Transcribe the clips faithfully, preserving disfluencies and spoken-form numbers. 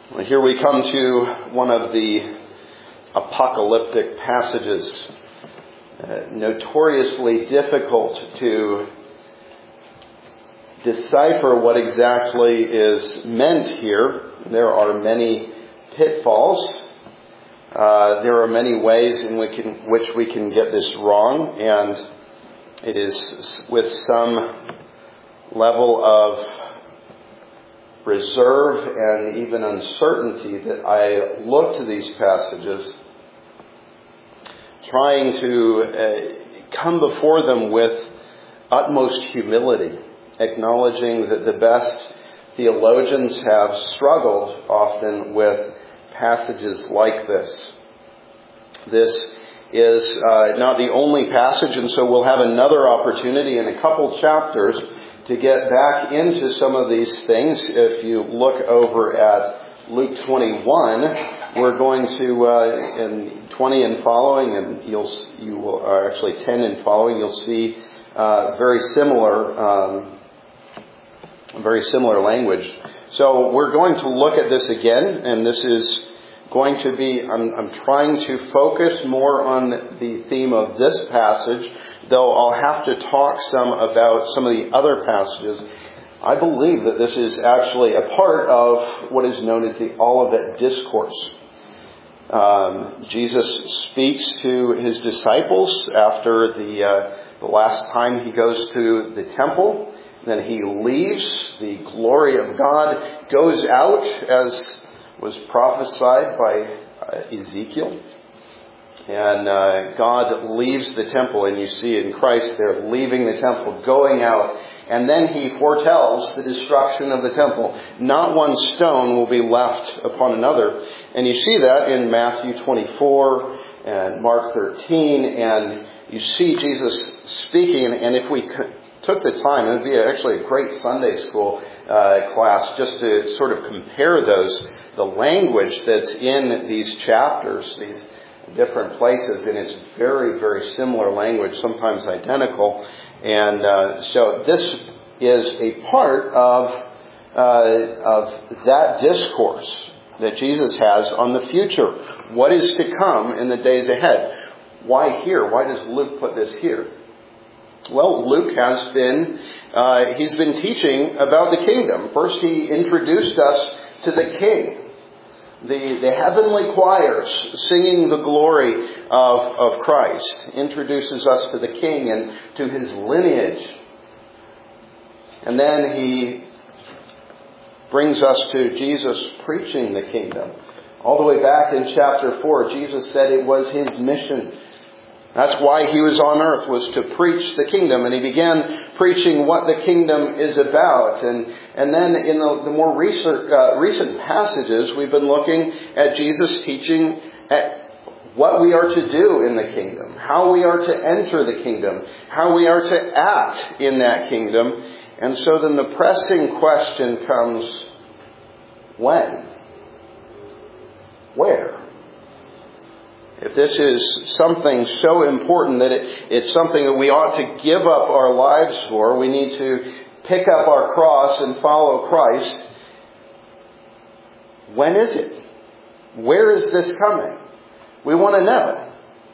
Well, here we come to one of the apocalyptic passages, uh, notoriously difficult to decipher what exactly is meant here. There are many pitfalls. Uh, there are many ways in which, can, which we can get this wrong, and it is with some level of reserve and even uncertainty that I look to these passages, trying to uh, come before them with utmost humility, acknowledging that the best theologians have struggled often with passages like this. This is uh, not the only passage, and so we'll have another opportunity in a couple chapters to get back into some of these things. If you look over at Luke twenty-one, we're going to, uh, in twenty and following, and you'll, you will, or actually ten and following, you'll see uh, very similar, um, very similar language. So we're going to look at this again, and this is going to be, I'm, I'm trying to focus more on the theme of this passage, though I'll have to talk some about some of the other passages. I believe that this is actually a part of what is known as the Olivet Discourse. Um, Jesus speaks to his disciples after the, uh, the last time he goes to the temple. Then he leaves. The glory of God goes out, as was prophesied by uh, Ezekiel. And uh, God leaves the temple, and you see in Christ there leaving the temple, going out. And then he foretells the destruction of the temple. Not one stone will be left upon another. And you see that in Matthew twenty-four and Mark thirteen. And you see Jesus speaking. And if we took the time, it would be actually a great Sunday school uh, class just to sort of compare those, the language that's in these chapters, these different places, and it's very, very similar language, sometimes identical. And uh, so this is a part of uh, of that discourse that Jesus has on the future. What is to come in the days ahead? Why here? Why does Luke put this here? Well, Luke has been, uh, he's been teaching about the kingdom. First, he introduced us to the King. The, the heavenly choirs singing the glory of, of Christ introduces us to the King and to his lineage. And then he brings us to Jesus preaching the kingdom. All the way back in chapter four, Jesus said it was his mission. That's why he was on earth, was to preach the kingdom. And he began preaching what the kingdom is about. And and then in the, the more recent, uh, recent passages, we've been looking at Jesus teaching at what we are to do in the kingdom, how we are to enter the kingdom, how we are to act in that kingdom. And so then the pressing question comes, when? Where? If this is something so important that it, it's something that we ought to give up our lives for, we need to pick up our cross and follow Christ. When is it? Where is this coming? We want to know.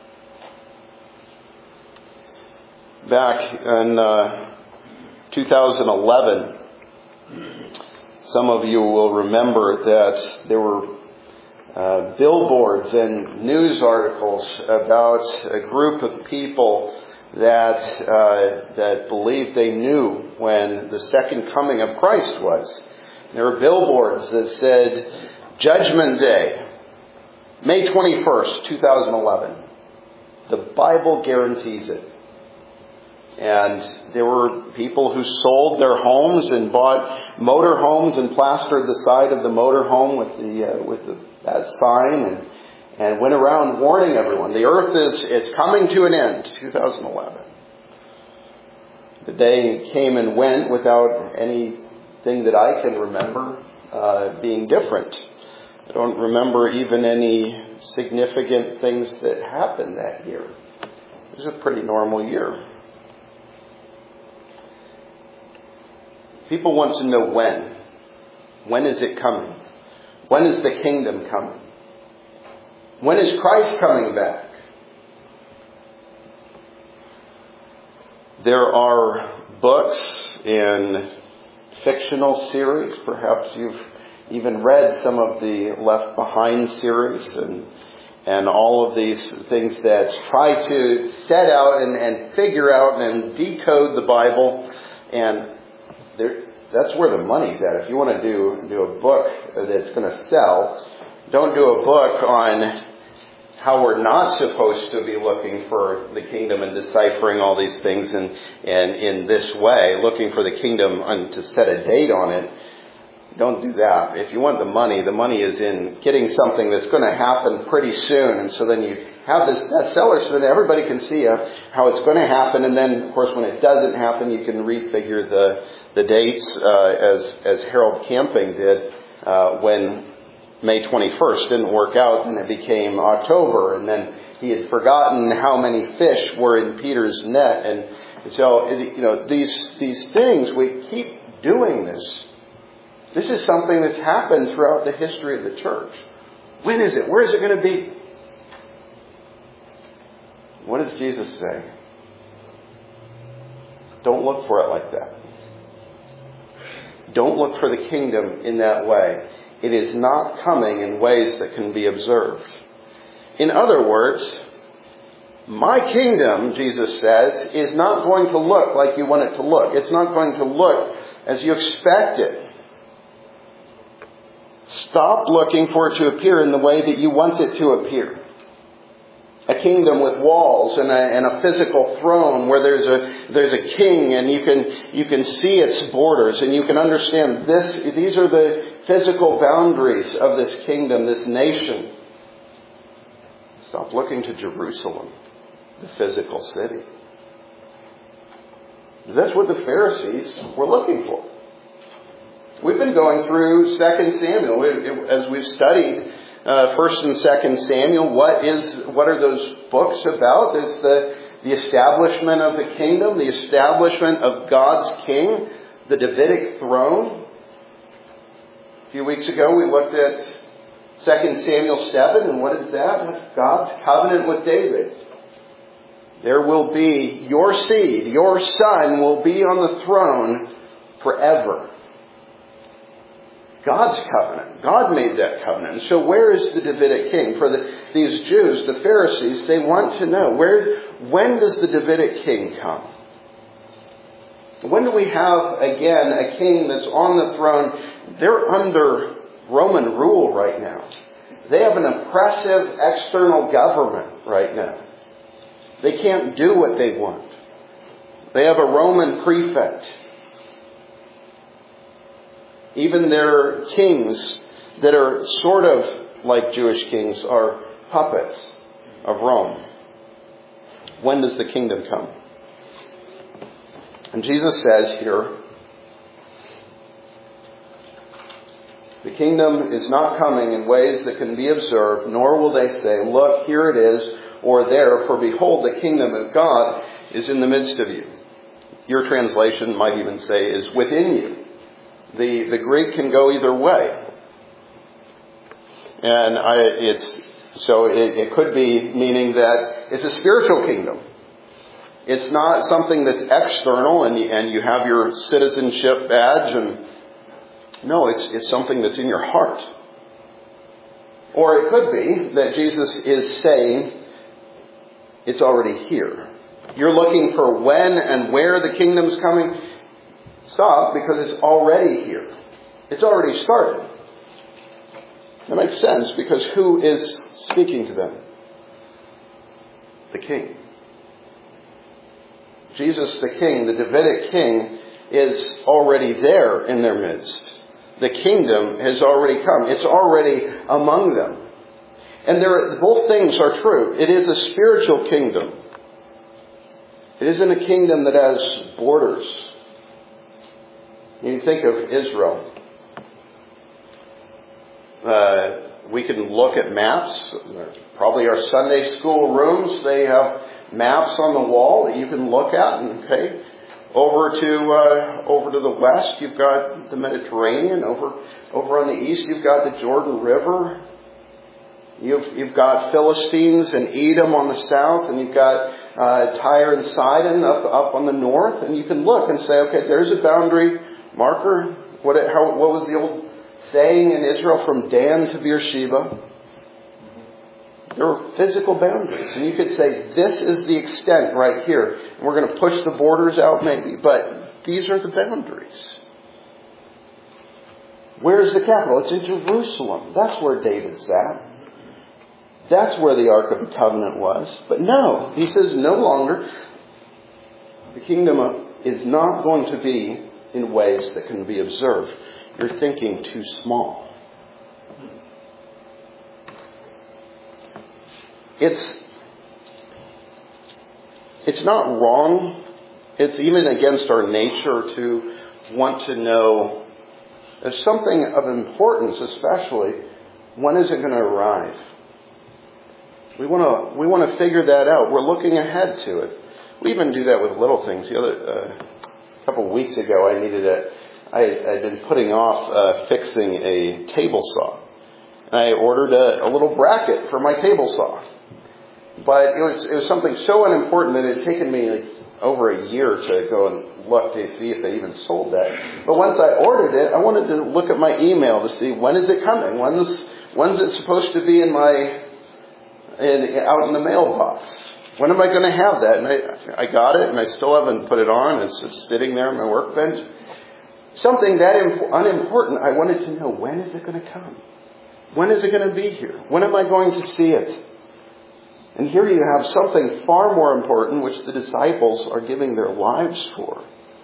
Back in uh, two thousand eleven, some of you will remember that there were Uh, billboards and news articles about a group of people that uh, that believed they knew when the second coming of Christ was. There were billboards that said, Judgment Day, May twenty-first, twenty eleven. The Bible guarantees it. And there were people who sold their homes and bought motor homes and plastered the side of the motor home with the uh, with the, that sign and and went around warning everyone the earth is is coming to an end. twenty eleven. The day came and went without anything that I can remember uh, being different. I don't remember even any significant things that happened that year. It was a pretty normal year. People want to know when. When is it coming? When is the kingdom coming? When is Christ coming back? There are books and fictional series. Perhaps you've even read some of the Left Behind series and and all of these things that try to set out and, and figure out and decode the Bible. And there, that's where the money's at. If you want to do, do a book that's going to sell, don't do a book on how we're not supposed to be looking for the kingdom and deciphering all these things in, in, in this way, looking for the kingdom and to set a date on it. Don't do that. If you want the money, the money is in getting something that's going to happen pretty soon. And so then you have this bestseller so that everybody can see uh, how it's going to happen. And then, of course, when it doesn't happen, you can refigure the, the dates uh, as, as Harold Camping did uh, when May twenty-first didn't work out, and it became October. And then he had forgotten how many fish were in Peter's net. And so, you know, these, these things, we keep doing this. This is something that's happened throughout the history of the church. When is it? Where is it going to be? What does Jesus say? Don't look for it like that. Don't look for the kingdom in that way. It is not coming in ways that can be observed. In other words, my kingdom, Jesus says, is not going to look like you want it to look. It's not going to look as you expect it. Stop looking for it to appear in the way that you want it to appear. A kingdom with walls and a, and a physical throne where there's a there's a king and you can you can see its borders and you can understand this. These are the physical boundaries of this kingdom, this nation. Stop looking to Jerusalem, the physical city. That's what the Pharisees were looking for. We've been going through Second Samuel. We, as we've studied uh, First and Second Samuel, what is what are those books about? It's the, the establishment of the kingdom, the establishment of God's king, the Davidic throne. A few weeks ago we looked at Second Samuel seven, and what is that? That's God's covenant with David. There will be your seed, your son will be on the throne forever. God's covenant. God made that covenant. So where is the Davidic king? For the, these Jews, the Pharisees, they want to know, where, when does the Davidic king come? When do we have, again, a king that's on the throne? They're under Roman rule right now. They have an oppressive external government right now. They can't do what they want. They have a Roman prefect. Even their kings that are sort of like Jewish kings are puppets of Rome. When does the kingdom come? And Jesus says here, the kingdom is not coming in ways that can be observed, nor will they say, look, here it is, or there, for behold, the kingdom of God is in the midst of you. Your translation might even say is within you. The, the Greek can go either way. And I, it's, so it, it could be meaning that it's a spiritual kingdom. It's not something that's external and, and you have your citizenship badge and no, it's, it's something that's in your heart. Or it could be that Jesus is saying it's already here. You're looking for when and where the kingdom's coming. Stop, because it's already here. It's already started. That makes sense, because who is speaking to them? The king. Jesus the king, the Davidic king, is already there in their midst. The kingdom has already come. It's already among them. And there, both things are true. It is a spiritual kingdom. It isn't a kingdom that has borders. You think of Israel. Uh, we can look at maps. Probably our Sunday school rooms, they have maps on the wall that you can look at. And, okay, Over to uh, over to the west, you've got the Mediterranean. Over over on the east, you've got the Jordan River. You've you've got Philistines and Edom on the south, and you've got uh, Tyre and Sidon up up on the north. And you can look and say, okay, there's a boundary marker. What how what was the old saying in Israel, from Dan to Beersheba? There were physical boundaries. And you could say, this is the extent right here. And we're going to push the borders out maybe. But these are the boundaries. Where's the capital? It's in Jerusalem. That's where David's at. That's where the Ark of the Covenant was. But no, he says no longer. The kingdom is not going to be in ways that can be observed. You're thinking too small. It's it's not wrong. It's even against our nature to want to know. There's something of importance, especially, when is it going to arrive? We want to we want to figure that out. We're looking ahead to it. We even do that with little things. The other uh, a couple of weeks ago, I needed a. I had been putting off uh, fixing a table saw, and I ordered a, a little bracket for my table saw. But it was it was something so unimportant that it had taken me like over a year to go and look to see if they even sold that. But once I ordered it, I wanted to look at my email to see when is it coming. When's when's it supposed to be in my in, out in the mailbox? When am I going to have that? And I I got it, and I still haven't put it on. It's just sitting there on my workbench. Something that unimportant. I wanted to know, when is it going to come? When is it going to be here? When am I going to see it? And here you have something far more important, which the disciples are giving their lives for.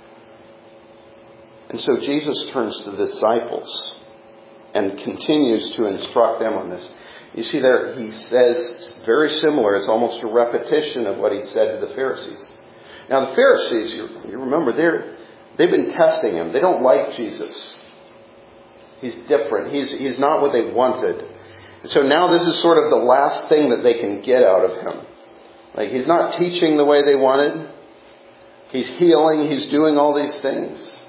And so Jesus turns to the disciples and continues to instruct them on this. You see there, he says very similar. It's almost a repetition of what he said to the Pharisees. Now the Pharisees, you, you remember, they're, they've been testing him. They don't like Jesus. He's different. He's, he's not what they wanted. So now this is sort of the last thing that they can get out of him. Like, he's not teaching the way they wanted. He's healing. He's doing all these things.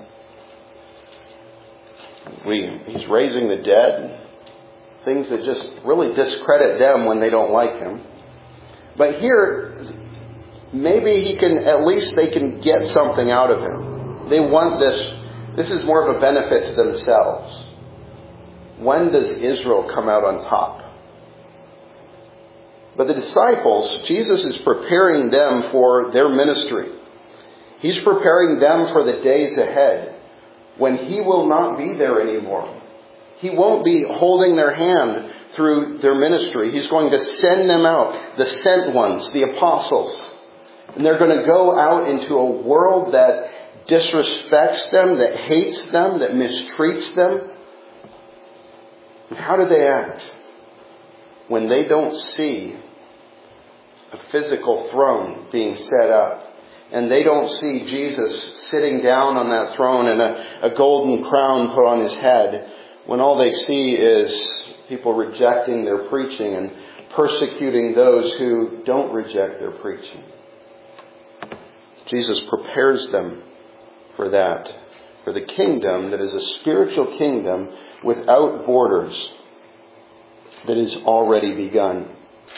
We, he's raising the dead. Things that just really discredit them when they don't like him. But here, maybe he can, at least they can get something out of him. They want this. This is more of a benefit to themselves. When does Israel come out on top? But the disciples, Jesus is preparing them for their ministry. He's preparing them for the days ahead when he will not be there anymore. He won't be holding their hand through their ministry. He's going to send them out, the sent ones, the apostles. And they're going to go out into a world that disrespects them, that hates them, that mistreats them. And how do they act? When they don't see a physical throne being set up, and they don't see Jesus sitting down on that throne and a, a golden crown put on his head, when all they see is people rejecting their preaching and persecuting those who don't reject their preaching. Jesus prepares them for that. For the kingdom that is a spiritual kingdom without borders that is already begun.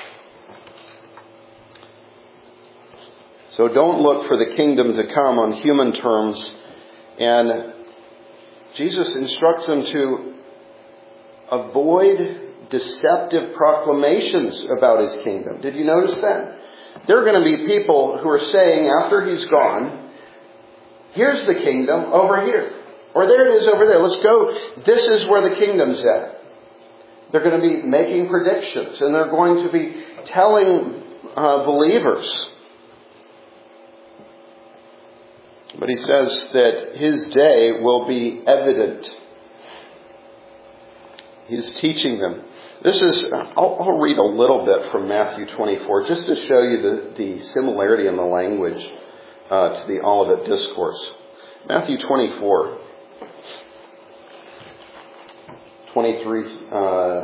So don't look for the kingdom to come on human terms. And Jesus instructs them to avoid deceptive proclamations about his kingdom. Did you notice that? There are going to be people who are saying after he's gone, here's the kingdom over here. Or there it is over there. Let's go. This is where the kingdom's at. They're going to be making predictions. And they're going to be telling uh, believers. But he says that his day will be evident. He's teaching them. This is, I'll, I'll read a little bit from Matthew twenty-four just to show you the, the similarity in the language uh, to the Olivet Discourse. Matthew twenty-four, twenty-three, uh,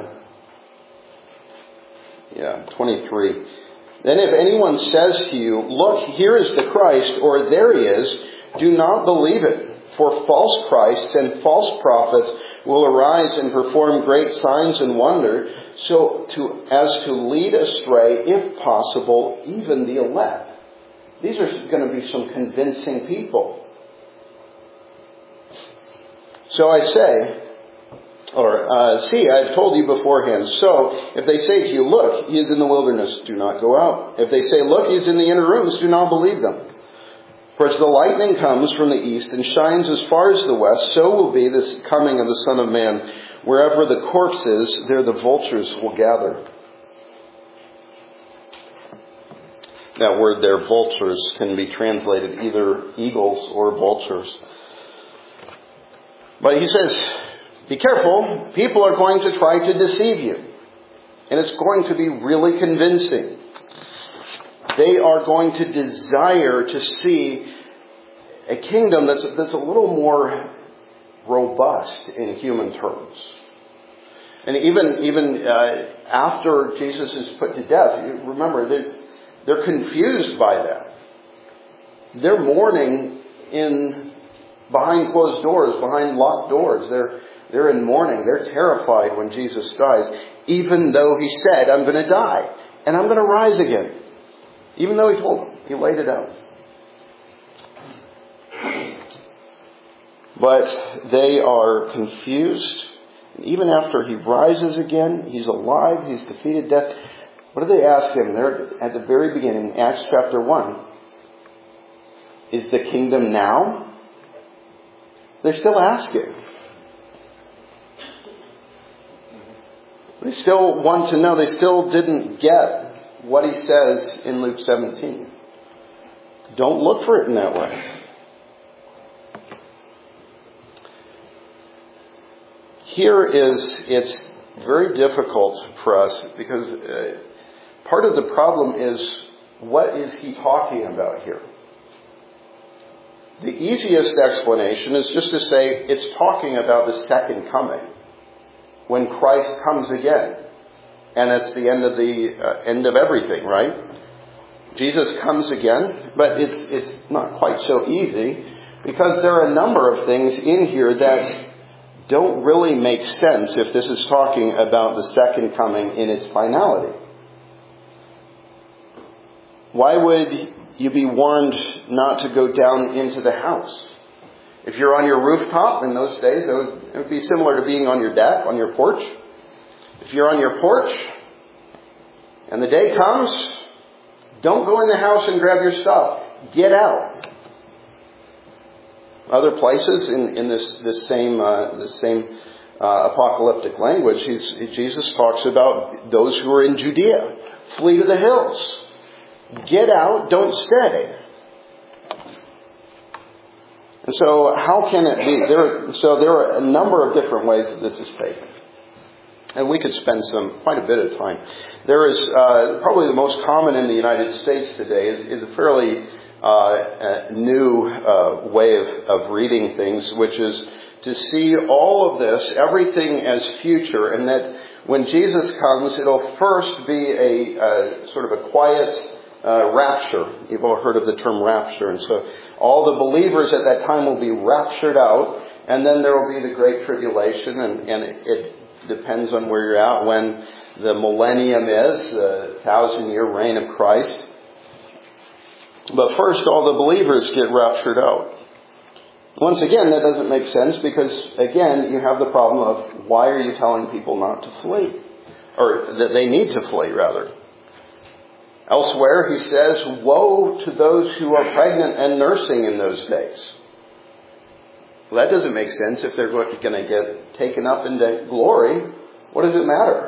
yeah, twenty-three. Then if anyone says to you, look, here is the Christ, or there he is, Do not believe it. For false Christs and false prophets will arise and perform great signs and wonders, so to as to lead astray, if possible, even the elect. These are going to be some convincing people. So I say, or uh, see, I have told you beforehand. So if they say to you, look, he is in the wilderness, do not go out. If they say, look, he is in the inner rooms, do not believe them. For as the lightning comes from the east and shines as far as the west, so will be this coming of the Son of Man. Wherever the corpse is, there the vultures will gather. That word there, vultures, can be translated either eagles or vultures. But he says, be careful. People are going to try to deceive you. And it's going to be really convincing. They are going to desire to see a kingdom that's, that's a little more robust in human terms. And even, even uh, after Jesus is put to death, you remember, they're, they're confused by that. They're mourning in behind closed doors, behind locked doors. They're, they're in mourning. They're terrified when Jesus dies, even though he said, I'm going to die and I'm going to rise again. Even though he told them, he laid it out. But they are confused. Even after he rises again, he's alive, he's defeated death. What do they ask him? They're at the very beginning, Acts chapter one. Is the kingdom now? They're still asking. They still want to know. They still didn't get what he says in Luke seventeen. Don't look for it in that way. Here is, it's very difficult for us because uh, part of the problem is, what is he talking about here? The easiest explanation is just to say it's talking about the second coming, when Christ comes again. And it's the end of the uh, end of everything, right? Jesus comes again, but it's it's not quite so easy because there are a number of things in here that don't really make sense if this is talking about the second coming in its finality. Why would you be warned not to go down into the house? If you're on your rooftop in those days, it would, it would be similar to being on your deck, on your porch. If you're on your porch and the day comes, don't go in the house and grab your stuff. Get out. Other places in, in this, this same, uh, this same uh, apocalyptic language, he's, Jesus talks about those who are in Judea. Flee to the hills. Get out. Don't stay. And so how can it be? There, so there are a number of different ways that this is taken. And we could spend some quite a bit of time. There is uh, probably the most common in the United States today is, is a fairly uh, a new uh, way of, of reading things, which is to see all of this, everything as future, and that when Jesus comes, it'll first be a, a sort of a quiet uh, rapture. You've all heard of the term rapture. And so all the believers at that time will be raptured out, and then there will be the Great Tribulation, and, and it, it depends on where you're at, when the millennium is, the thousand-year reign of Christ. But first, all the believers get raptured out. Once again, that doesn't make sense because, again, you have the problem of why are you telling people not to flee? Or that they need to flee, rather. Elsewhere, he says, woe to those who are pregnant and nursing in those days. Well, that doesn't make sense. If they're going to get taken up into glory, what does it matter?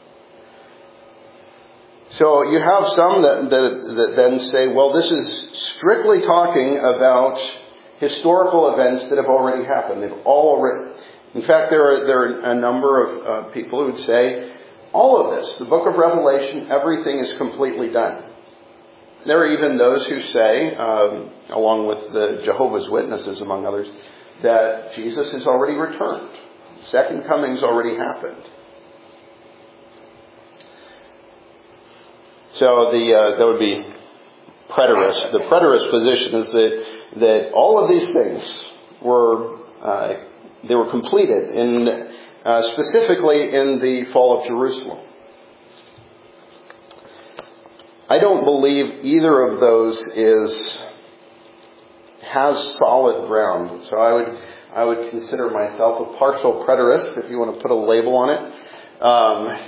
So you have some that, that, that then say, well, this is strictly talking about historical events that have already happened. They've already, in fact, there are, there are a number of uh, people who would say, all of this, the book of Revelation, everything is completely done. There are even those who say, um, along with the Jehovah's Witnesses, among others, that Jesus has already returned. Second coming's already happened. So the uh, that would be preterist. The preterist position is that, that all of these things were, uh, they were completed in, uh, specifically in the fall of Jerusalem. I don't believe either of those is, has solid ground. So I would, I would consider myself a partial preterist, if you want to put a label on it. Um,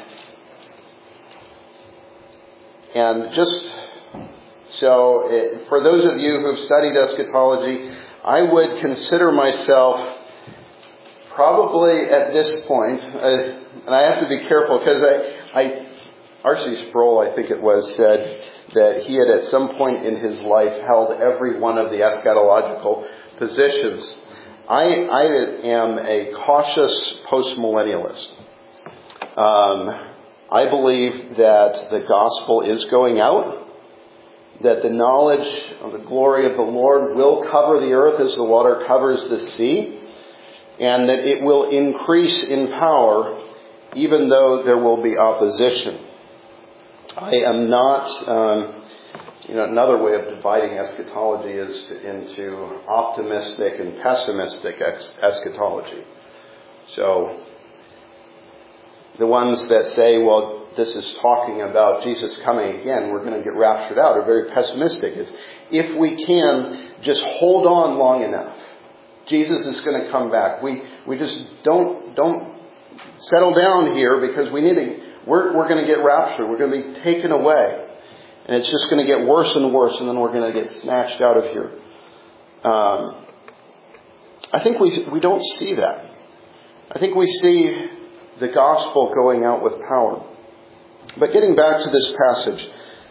and just, so it, for those of you who have studied eschatology, I would consider myself probably at this point, uh, and I have to be careful because I, I R C Sproul, I think it was, said that he had at some point in his life held every one of the eschatological positions. I, I am a cautious postmillennialist. Um, I believe that the gospel is going out, that the knowledge of the glory of the Lord will cover the earth as the water covers the sea, and that it will increase in power even though there will be opposition. I am not, um, you know, another way of dividing eschatology is to, into optimistic and pessimistic ex- eschatology. So, the ones that say, well, this is talking about Jesus coming again, we're going to get raptured out, are very pessimistic. It's, if we can just hold on long enough, Jesus is going to come back. We we just don't don't settle down here because we need to. We're, we're going to get raptured. We're going to be taken away. And it's just going to get worse and worse, and then we're going to get snatched out of here. Um, I think we we don't see that. I think we see the gospel going out with power. But getting back to this passage,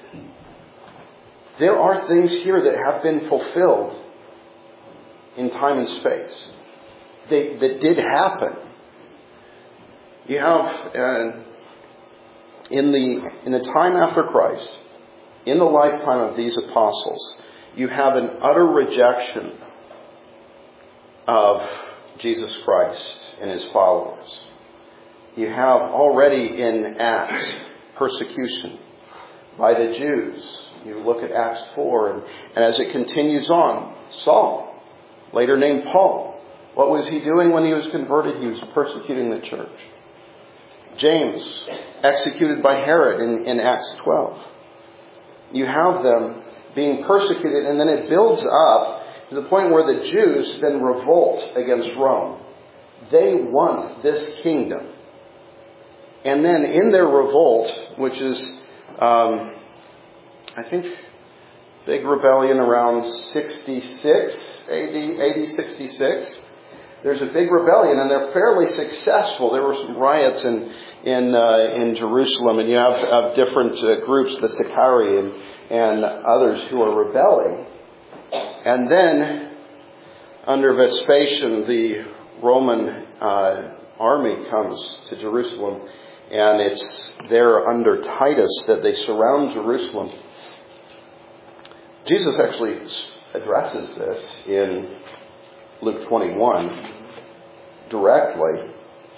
there are things here that have been fulfilled in time and space. They, that did happen. You have... Uh, In the in the time after Christ, in the lifetime of these apostles, you have an utter rejection of Jesus Christ and his followers. You have already in Acts persecution by the Jews. You look at Acts four, and, and as it continues on, Saul, later named Paul, what was he doing when he was converted? He was persecuting the church. James, executed by Herod in, in Acts twelve. You have them being persecuted, and then it builds up to the point where the Jews then revolt against Rome. They want this kingdom. And then in their revolt, which is, um, I think, big rebellion around sixty-six A D, A D sixty-six, there's a big rebellion, and they're fairly successful. There were some riots in in uh, in Jerusalem, and you have, have different uh, groups, the Sicarii and, and others who are rebelling. And then, under Vespasian, the Roman uh, army comes to Jerusalem, and it's there under Titus that they surround Jerusalem. Jesus actually addresses this in Luke twenty-one, directly.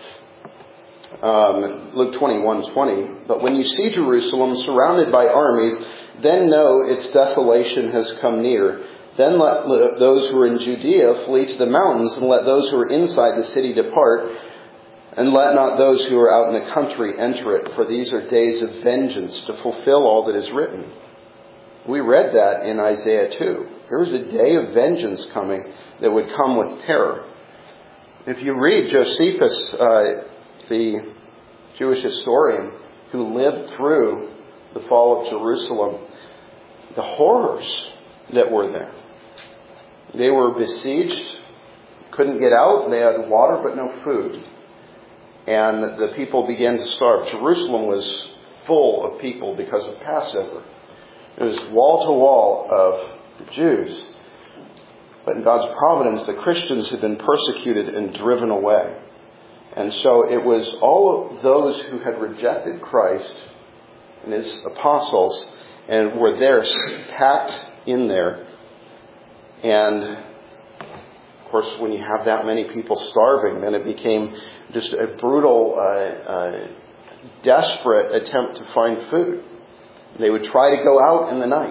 Um, Luke twenty-one twenty. But when you see Jerusalem surrounded by armies, then know its desolation has come near. Then let those who are in Judea flee to the mountains, and let those who are inside the city depart, and let not those who are out in the country enter it, for these are days of vengeance, to fulfill all that is written. We read that in Isaiah two. There was a day of vengeance coming that would come with terror. If you read Josephus, uh, the Jewish historian who lived through the fall of Jerusalem, the horrors that were there. They were besieged, couldn't get out, they had water but no food. And the people began to starve. Jerusalem was full of people because of Passover. It was wall to wall of the Jews. But in God's providence, the Christians had been persecuted and driven away. And so it was all of those who had rejected Christ and his apostles and were there, packed in there. And, of course, when you have that many people starving, then it became just a brutal, uh, uh, desperate attempt to find food. They would try to go out in the night.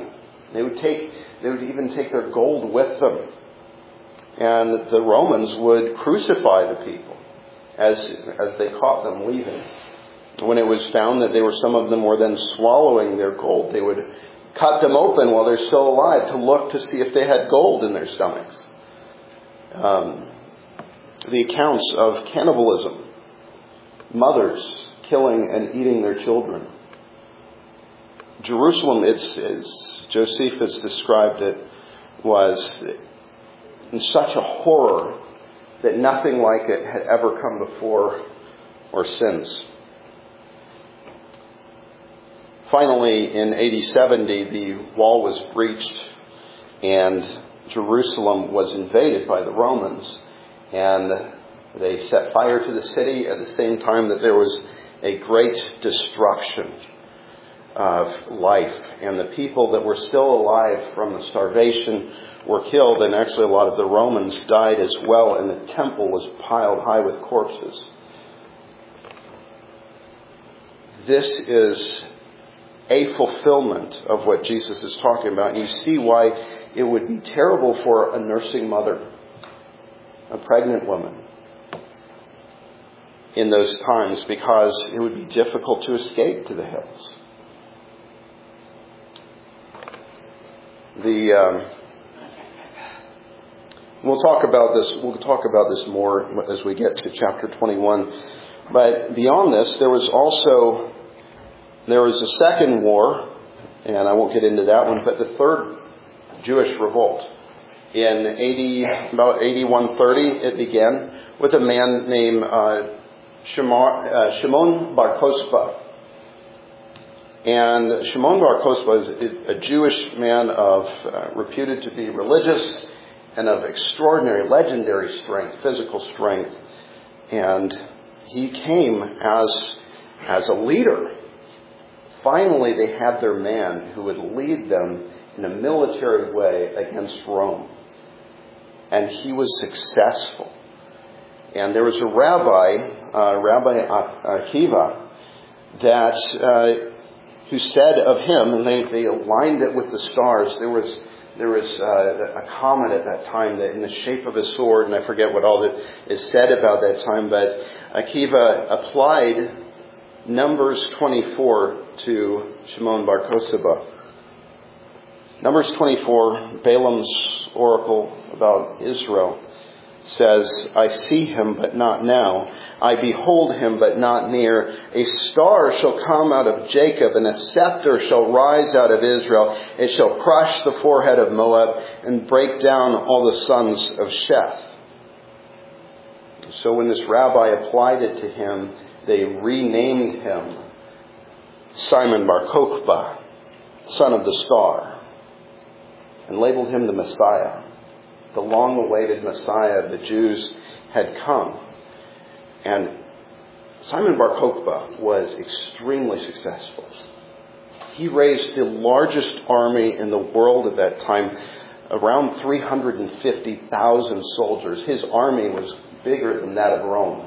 They would take, they would even take their gold with them. And the Romans would crucify the people as, as they caught them leaving. When it was found that they were, some of them were then swallowing their gold, they would cut them open while they're still alive to look to see if they had gold in their stomachs. Um, the accounts of cannibalism, mothers killing and eating their children. Jerusalem, it's, as Josephus described it, was in such a horror that nothing like it had ever come before or since. Finally, in A D seventy, the wall was breached and Jerusalem was invaded by the Romans. And they set fire to the city at the same time that there was a great destruction of life. And the people that were still alive from the starvation were killed. And actually a lot of the Romans died as well. And the temple was piled high with corpses. This is a fulfillment of what Jesus is talking about. And you see why it would be terrible for a nursing mother, a pregnant woman, in those times, because it would be difficult to escape to the hills. The um, we'll talk about this. We'll talk about this more as we get to chapter twenty-one. But beyond this, there was also there was a second war, and I won't get into that one. But the third Jewish revolt in eighty about eighty-one thirty, it began with a man named uh, Shimon Bar Kokhba. And Shimon Bar Kokhba is a Jewish man of uh, reputed to be religious and of extraordinary, legendary strength, physical strength. And he came as as a leader. Finally, they had their man who would lead them in a military way against Rome. And he was successful. And there was a rabbi, uh, Rabbi Akiva, that uh, who said of him, and they, they aligned it with the stars. There was there was uh, a comet at that time that in the shape of a sword, and I forget what all that is said about that time, but Akiva applied Numbers twenty-four to Shimon Bar Kokhba. Numbers twenty-four, Balaam's oracle about Israel, says, I see him, but not now. I behold him, but not near. A star shall come out of Jacob, and a scepter shall rise out of Israel. It shall crush the forehead of Moab and break down all the sons of Sheth. So when this rabbi applied it to him, they renamed him Simon Bar Kokhba, son of the star, and labeled him the Messiah. The long-awaited Messiah, the Jews had come. And Simon Bar Kokhba was extremely successful. He raised the largest army in the world at that time, around three hundred fifty thousand soldiers. His army was bigger than that of Rome.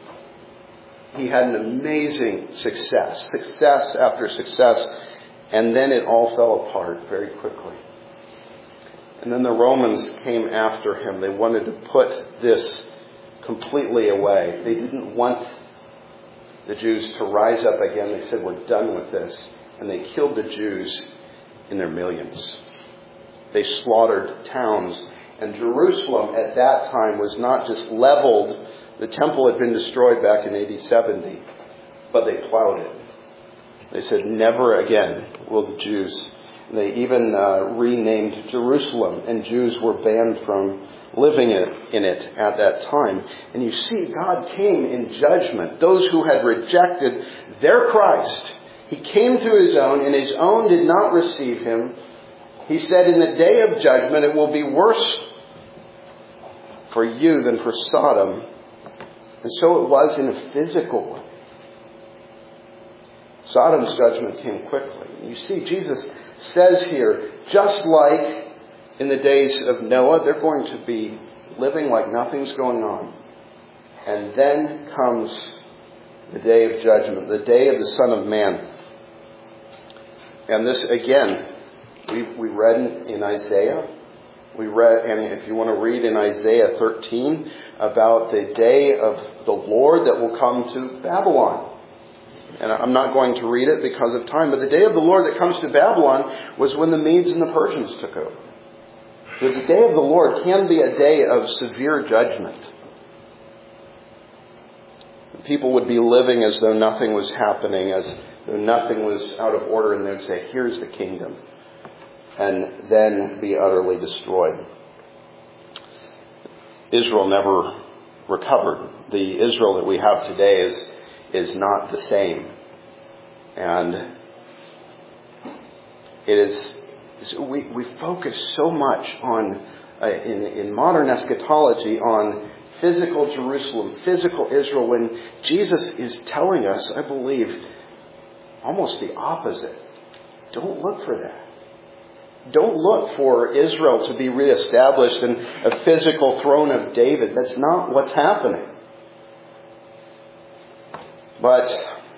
He had an amazing success, success after success, and then it all fell apart very quickly. And then the Romans came after him. They wanted to put this completely away. They didn't want the Jews to rise up again. They said, we're done with this. And they killed the Jews in their millions. They slaughtered towns. And Jerusalem at that time was not just leveled. The temple had been destroyed back in A D seventy. But they plowed it. They said, never again will the Jews. And they even uh, renamed Jerusalem, and Jews were banned from living in it at that time. And you see, God came in judgment. Those who had rejected their Christ, He came to His own, and His own did not receive Him. He said, in the day of judgment, it will be worse for you than for Sodom. And so it was in a physical way. Sodom's judgment came quickly. You see, Jesus says here, just like in the days of Noah, they're going to be living like nothing's going on. And then comes the day of judgment, the day of the Son of Man. And this, again, We, we read in, in Isaiah. We read, and if you want to read in Isaiah thirteen about the day of the Lord that will come to Babylon. And I'm not going to read it because of time, but the day of the Lord that comes to Babylon was when the Medes and the Persians took over. But the day of the Lord can be a day of severe judgment. People would be living as though nothing was happening, as though nothing was out of order, and they'd say, here's the kingdom, and then be utterly destroyed. Israel never recovered. The Israel that we have today is is not the same. And it is, we, we focus so much on, uh, in, in modern eschatology, on physical Jerusalem, physical Israel, when Jesus is telling us, I believe, almost the opposite. Don't look for that. Don't look for Israel to be reestablished in a physical throne of David. That's not what's happening. But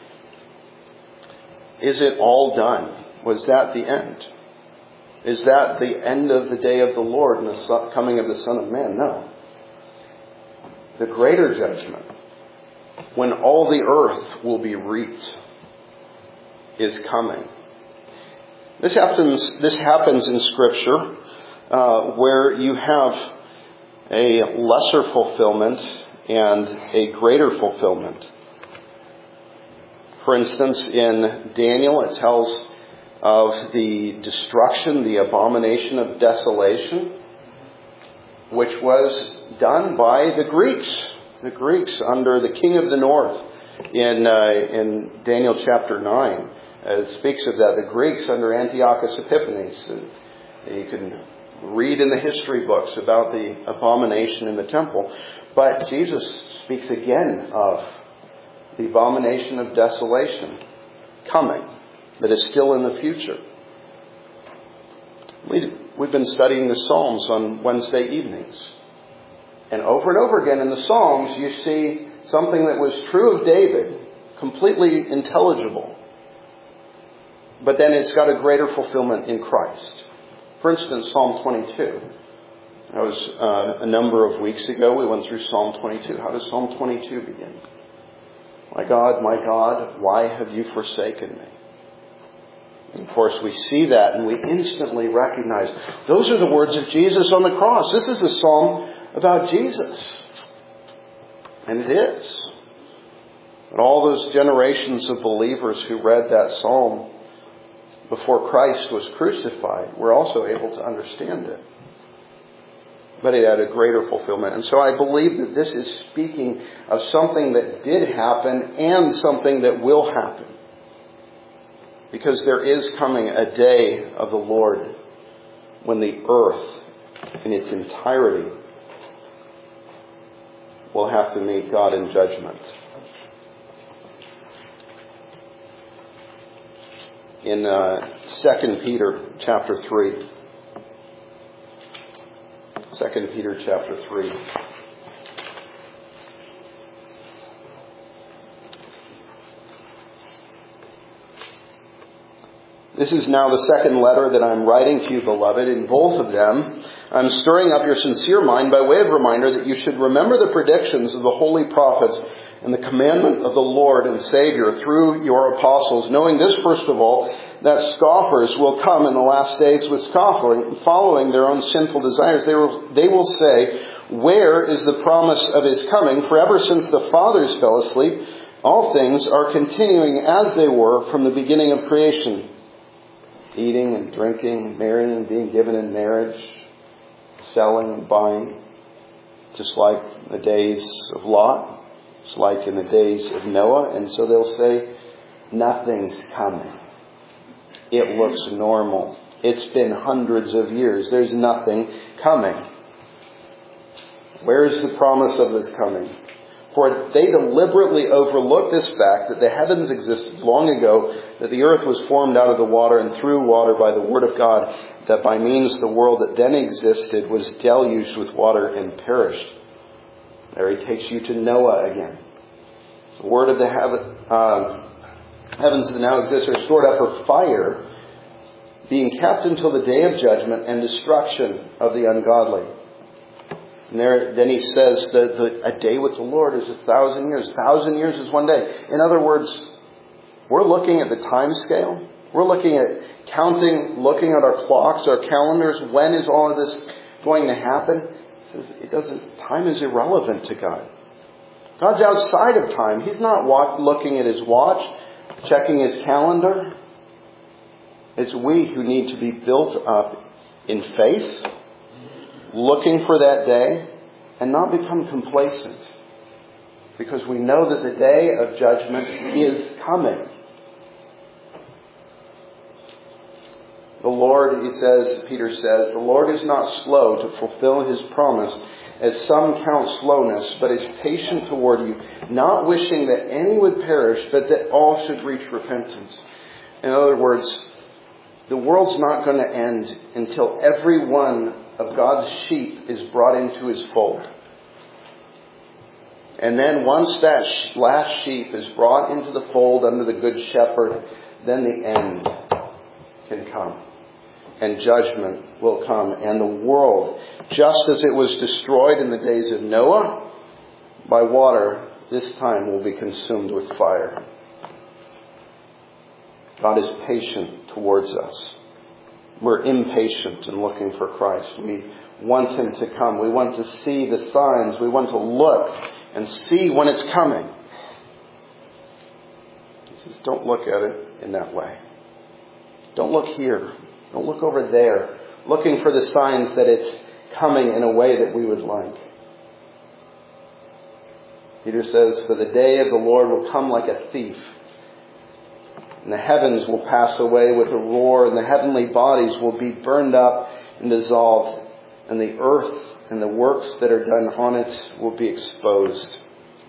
is it all done? Was that the end? Is that the end of the day of the Lord and the coming of the Son of Man? No. The greater judgment, when all the earth will be reaped, is coming. This happens, this happens in Scripture uh, where you have a lesser fulfillment and a greater fulfillment. For instance, in Daniel, it tells of the destruction, the abomination of desolation, which was done by the Greeks. The Greeks under the king of the north in uh, in Daniel chapter nine. Uh, it speaks of that. The Greeks under Antiochus Epiphanes. And you can read in the history books about the abomination in the temple. But Jesus speaks again of the abomination of desolation coming, that is still in the future. We, we've been studying the Psalms on Wednesday evenings. And over and over again in the Psalms, you see something that was true of David, completely intelligible. But then it's got a greater fulfillment in Christ. For instance, Psalm twenty-two. That was uh, a number of weeks ago. We went through Psalm twenty-two. How does Psalm twenty-two begin? My God, my God, why have you forsaken me? And of course, we see that and we instantly recognize those are the words of Jesus on the cross. This is a psalm about Jesus. And it is. And all those generations of believers who read that psalm before Christ was crucified were also able to understand it. But it had a greater fulfillment. And so I believe that this is speaking of something that did happen and something that will happen. Because there is coming a day of the Lord when the earth in its entirety will have to meet God in judgment. In uh, Second Peter chapter three. Second Peter chapter three. This is now the second letter that I'm writing to you, beloved. In both of them, I'm stirring up your sincere mind by way of reminder that you should remember the predictions of the holy prophets and the commandment of the Lord and Savior through your apostles, knowing this, first of all, that scoffers will come in the last days with scoffing, following their own sinful desires. They will, they will say, where is the promise of his coming? For ever since the fathers fell asleep, all things are continuing as they were from the beginning of creation. Eating and drinking, marrying and being given in marriage, selling and buying, just like the days of Lot, just like in the days of Noah. And so they'll say, nothing's coming. It looks normal. It's been hundreds of years. There's nothing coming. Where is the promise of this coming? For they deliberately overlook this fact that the heavens existed long ago, that the earth was formed out of the water and through water by the word of God, that by means the world that then existed was deluged with water and perished. There he takes you to Noah again. The word of the heaven, uh, heavens that now exist are stored up for fire, being kept until the day of judgment and destruction of the ungodly. And there, then he says that the, a day with the Lord is a thousand years. A thousand years is one day. In other words, we're looking at the time scale. We're looking at counting, looking at our clocks, our calendars. When is all of this going to happen? He says it doesn't. Time is irrelevant to God. God's outside of time. He's not walk, looking at his watch, checking his calendar. It's we who need to be built up in faith, looking for that day, and not become complacent. Because we know that the day of judgment is coming. The Lord, he says, Peter says, the Lord is not slow to fulfill his promise, as some count slowness, but is patient toward you, not wishing that any would perish, but that all should reach repentance. In other words, the world's not going to end until every one of God's sheep is brought into his fold. And then once that last sheep is brought into the fold under the Good Shepherd, then the end can come. And judgment will come. And the world, just as it was destroyed in the days of Noah by water, this time will be consumed with fire. God is patient towards us. We're impatient in looking for Christ. We want him to come. We want to see the signs. We want to look and see when it's coming. He says, don't look at it in that way. Don't look here. Don't look over there, looking for the signs that it's coming in a way that we would like. Peter says, for the day of the Lord will come like a thief. And the heavens will pass away with a roar, and the heavenly bodies will be burned up and dissolved, and the earth and the works that are done on it will be exposed.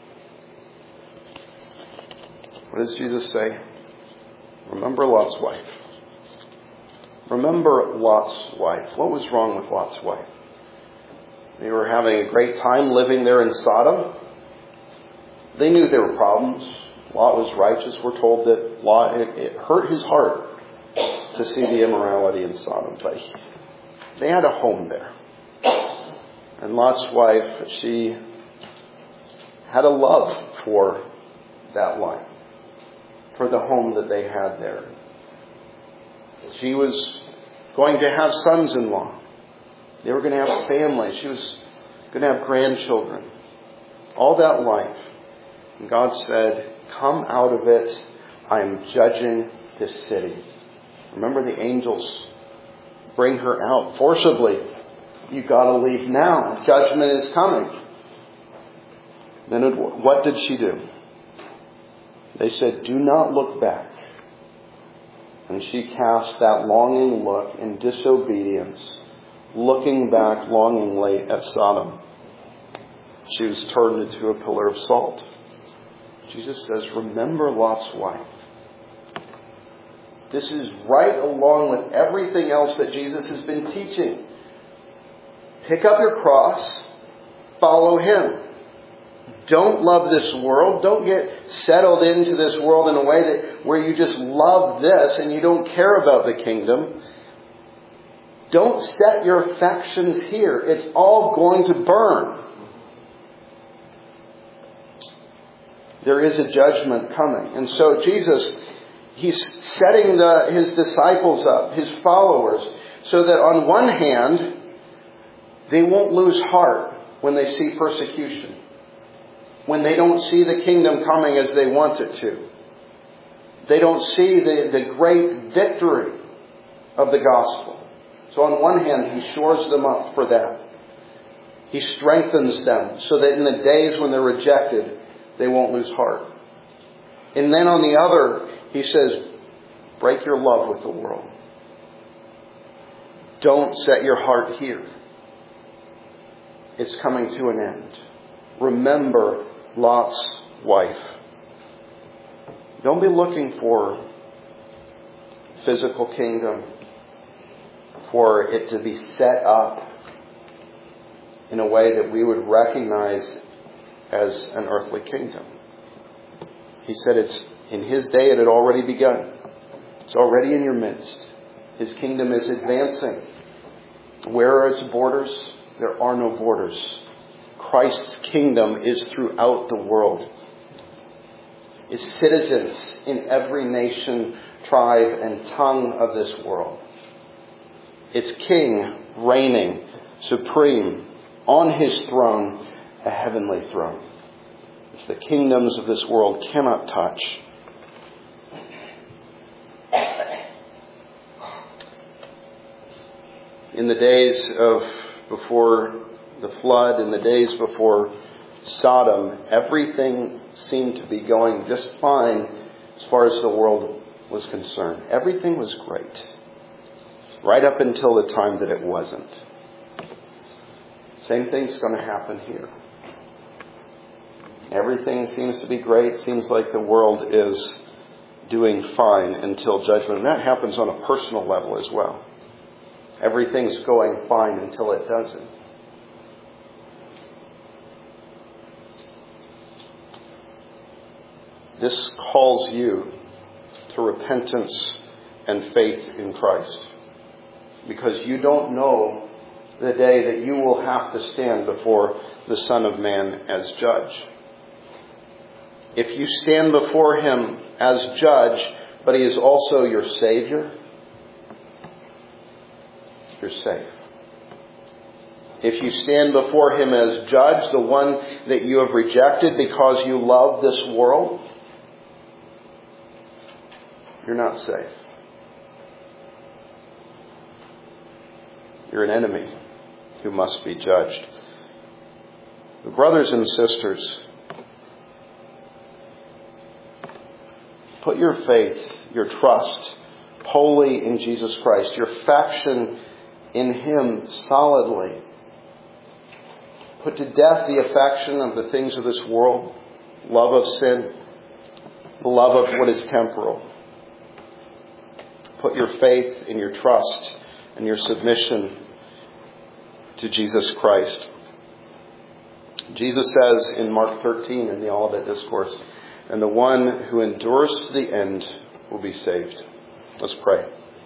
What does Jesus say? Remember Lot's wife. Remember Lot's wife. What was wrong with Lot's wife? They were having a great time living there in Sodom. They knew there were problems. Lot was righteous. We're told that Lot, it, it hurt his heart to see the immorality in Sodom. But he, they had a home there. And Lot's wife, she had a love for that life, for the home that they had there. She was going to have sons-in-law. They were going to have family. She was going to have grandchildren. All that life. And God said, come out of it. I am judging this city. Remember the angels bring her out forcibly. You got to leave now. Judgment is coming. Then it, what did she do? They said, do not look back. And she cast that longing look in disobedience, looking back longingly at Sodom. She was turned into a pillar of salt. Jesus says, remember Lot's wife. This is right along with everything else that Jesus has been teaching. Pick up your cross, follow him. Don't love this world. Don't get settled into this world in a way that where you just love this and you don't care about the kingdom. Don't set your affections here. It's all going to burn. There is a judgment coming. And so Jesus, he's setting the, his disciples up, his followers, so that on one hand, they won't lose heart when they see persecution. When they don't see the kingdom coming as they want it to. They don't see the, the great victory of the gospel. So on one hand, he shores them up for that. He strengthens them so that in the days when they're rejected, they won't lose heart. And then on the other, he says, break your love with the world. Don't set your heart here. It's coming to an end. Remember Lot's wife. Don't be looking for physical kingdom, for it to be set up in a way that we would recognize as an earthly kingdom. He said it's in his day it had already begun. It's already in your midst. His kingdom is advancing. Where are its borders? There are no borders. Christ's kingdom is throughout the world. Its citizens in every nation, tribe, and tongue of this world. Its king reigning supreme on his throne, a heavenly throne, which the kingdoms of this world cannot touch. In the days of before the flood, in the days before Sodom, everything seemed to be going just fine as far as the world was concerned. Everything was great. Right up until the time that it wasn't. Same thing's going to happen here. Everything seems to be great. Seems like the world is doing fine until judgment. And that happens on a personal level as well. Everything's going fine until it doesn't. This calls you to repentance and faith in Christ. Because you don't know the day that you will have to stand before the Son of Man as judge. If you stand before Him as judge, but He is also your Savior, you're safe. If you stand before Him as judge, the one that you have rejected because you love this world, you're not safe. You're an enemy who must be judged. But brothers and sisters, put your faith, your trust wholly in Jesus Christ, your affection in Him solidly. Put to death the affection of the things of this world, love of sin, the love of what is temporal. Put your faith and your trust and your submission to Jesus Christ. Jesus says in Mark thirteen in the Olivet Discourse, "And the one who endures to the end will be saved." Let's pray.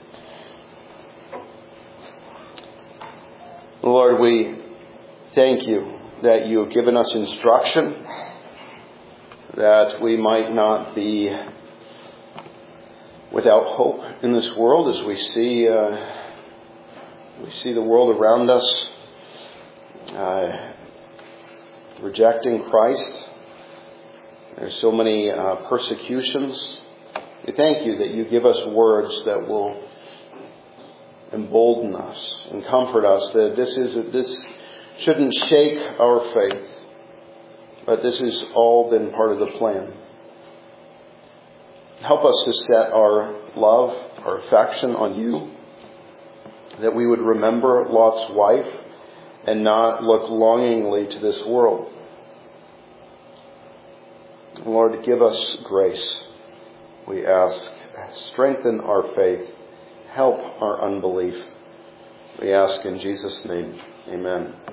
Lord, we thank You that You have given us instruction, that we might not be without hope in this world as we see uh, we see the world around us uh, rejecting Christ. There's so many uh, persecutions. We thank You that You give us words that will embolden us and comfort us, that this is this shouldn't shake our faith, but this has all been part of the plan. Help us to set our love, our affection on You, that we would remember Lot's wife and not look longingly to this world. Lord, give us grace, we ask. Strengthen our faith. Help our unbelief. We ask in Jesus' name. Amen.